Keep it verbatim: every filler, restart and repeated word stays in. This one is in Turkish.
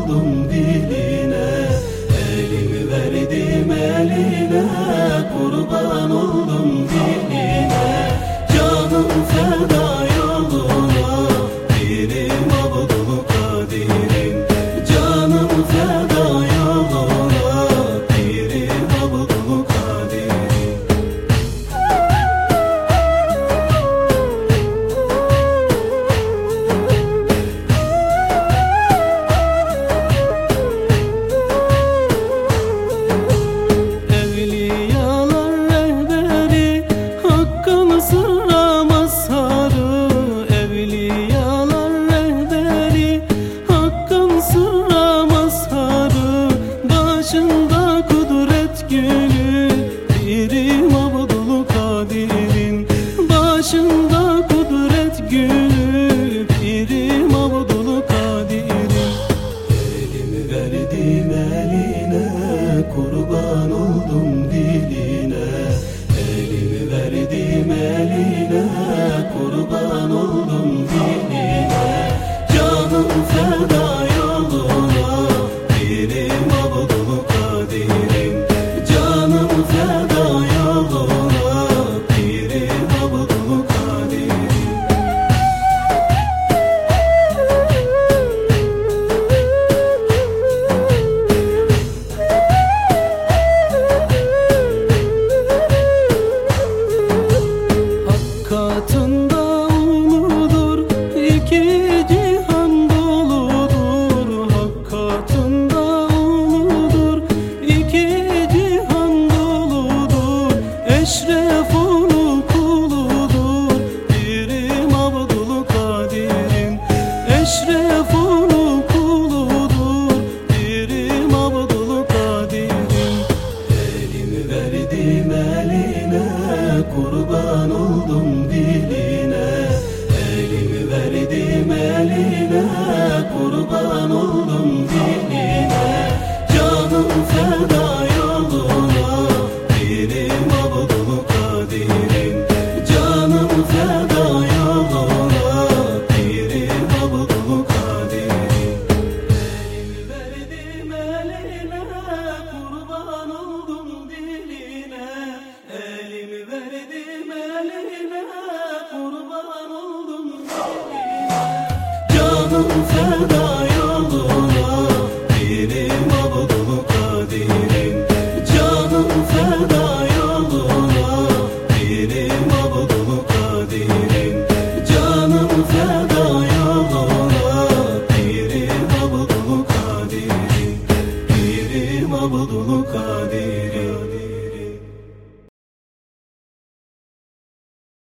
oldum diline, elimi verdim eline, kurban oldum diline. Canım feda yoluna, pirim Abdülkadir'in. Canım feda yoluna, pirim Abdülkadir'in. Başında kudret gülü, pirim Abdülkadir'in. Başında kudret gülü, pirim Abdülkadir'in. Elimi verdim eline, kurban oldum diline. Elimi verdim eline, kurban oldum diline. Canım feda yoluna, pirim Abdülkadir'in. Canım feda yoluna, pirim Abdülkadir'in. Hak katında uludur, iki cihan doludur. Hak katında uludur, iki cihan doludur. Eşreful kuludur, pirim Abdülkadir'in. Eşreful kuludur, pirim Abdülkadir'in. Elimi verdim eline, kurban oldum diline. Elimi verdim eline, kurban oldum diline. Canım feda yoluna, pirim Abdülkadir'in. Canım feda yoluna, pirim Abdülkadir'in. Elimi verdim eline, kurban oldum diline. Elimi verdim eline, kurban oldum diline. Canım feda yoluna, pirim Abdülkadir'in. Canım feda yoluna, pirim Abdülkadir'in. Canım feda yoluna, pirim Abdülkadir'in. Pirim Abdülkadir'in.